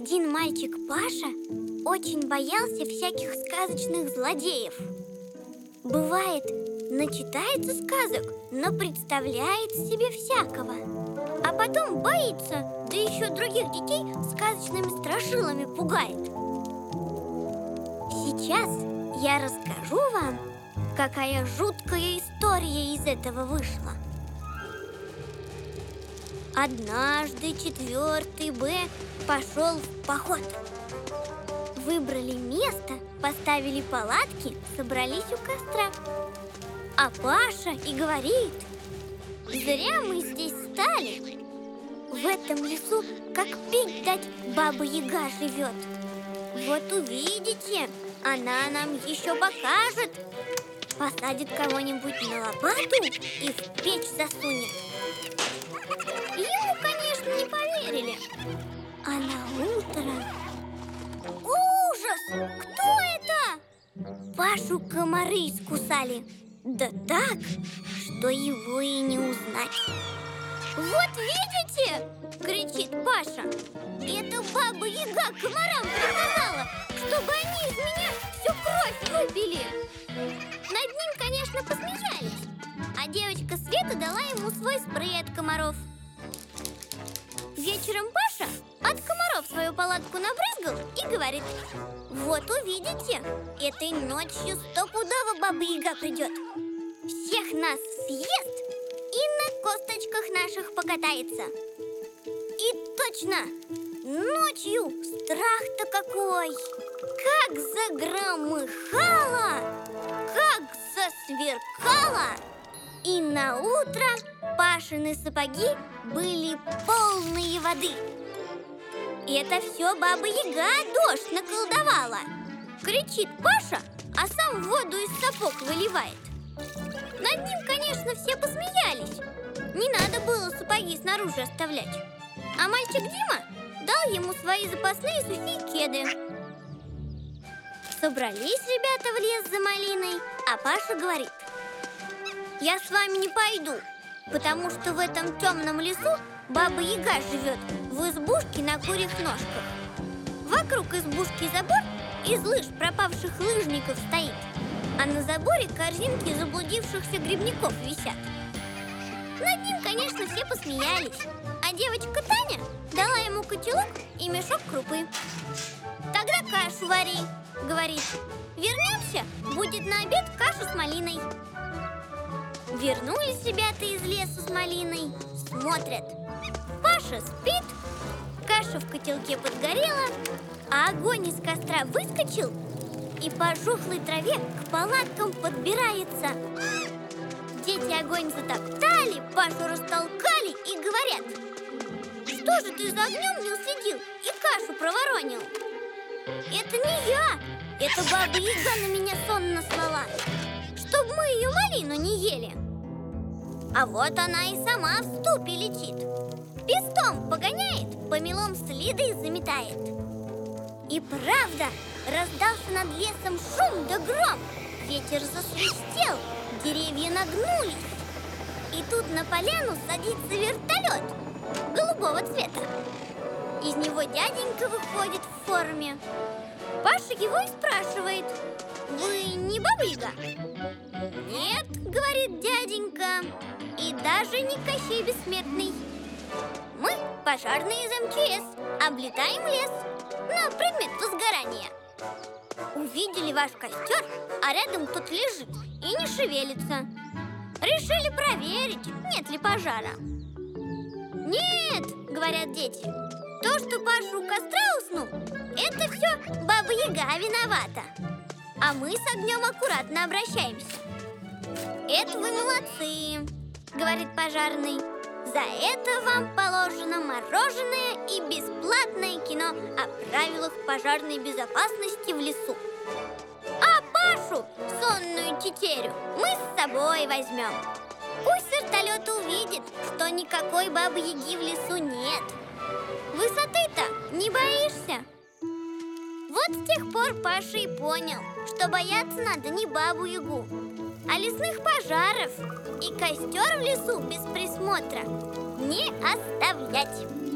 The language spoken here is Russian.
Один мальчик Паша очень боялся всяких сказочных злодеев. Бывает, начитается сказок, но представляет себе всякого, а потом боится, да еще других детей сказочными страшилами пугает. Сейчас я расскажу вам, какая жуткая история из этого вышла. Однажды 4 Б пошел в поход. Выбрали место, поставили палатки, собрались у костра. А Паша и говорит: зря мы здесь стали. В этом лесу, как пить дать, Баба-Яга живет. Вот увидите, она нам еще покажет. Посадит кого-нибудь на лопату и в печь засунет. Ему, конечно, не поверили. А на утро... Ужас! Кто это? Пашу комары искусали. Да так, что его и не узнать. Вот видите, кричит Паша, это Баба-Яга комарам приказала, чтобы они из меня всю кровь выпили. Над ним, конечно, посмеялись, а девочка Света дала ему свой спрей от комаров. Вечером Паша от комаров свою палатку набрызгал и говорит: вот увидите, этой ночью стопудово Баба-Яга придет. Всех нас съест и на косточках наших покатается. И точно, ночью страх-то какой! Как загромыхало, как засверкало! И на утро Пашины сапоги были полные воды. И это все Баба-Яга дождь наколдовала. Кричит Паша, а сам воду из сапог выливает. Над ним, конечно, все посмеялись. Не надо было сапоги снаружи оставлять. А мальчик Дима дал ему свои запасные сухие кеды. Собрались ребята в лес за малиной, а Паша говорит: я с вами не пойду, потому что в этом темном лесу Баба-Яга живет в избушке на курьих ножках. Вокруг избушки забор из лыж пропавших лыжников стоит, а на заборе корзинки заблудившихся грибников висят. Над ним, конечно, все посмеялись, а девочка Таня дала ему котелок и мешок крупы. Тогда кашу вари, говорит. Вернемся, будет на обед каша с малиной. Вернулись ребята из леса с малиной, смотрят. Паша спит, каша в котелке подгорела, а огонь из костра выскочил и по жухлой траве к палаткам подбирается. Дети огонь затоптали, Пашу растолкали и говорят: что же ты за огнем не уследил и кашу проворонил? Это не я, это Баба-Яга на меня сон наслала, чтоб мы ее малину не ели. А вот она и сама в ступе летит, пестом погоняет, по мелом следы заметает. И правда, раздался над лесом шум да гром, ветер засвистел, деревья нагнулись. И тут на поляну садится вертолет голубого цвета. Из него дяденька выходит в форме. Паша его и спрашивает: вы не Баба-Яга? Нет, говорит дяденька, и даже не Кощей Бессмертный. Мы пожарные из МЧС, облетаем лес на предмет возгорания. Увидели ваш костер, а рядом тот лежит и не шевелится. Решили проверить, нет ли пожара. Нет, говорят дети, то, что Паша у костра уснул, это все Баба-Яга виновата. А мы с огнем аккуратно обращаемся. Это вы молодцы, говорит пожарный. За это вам положено мороженое и бесплатное кино о правилах пожарной безопасности в лесу. А Пашу, сонную тетерю, мы с собой возьмем. Пусть вертолет увидит, что никакой Бабы-Яги в лесу нет. Высоты-то не боишься? Вот с тех пор Паша и понял, что бояться надо не Бабу-Ягу, а лесных пожаров. И костер в лесу без присмотра не оставлять.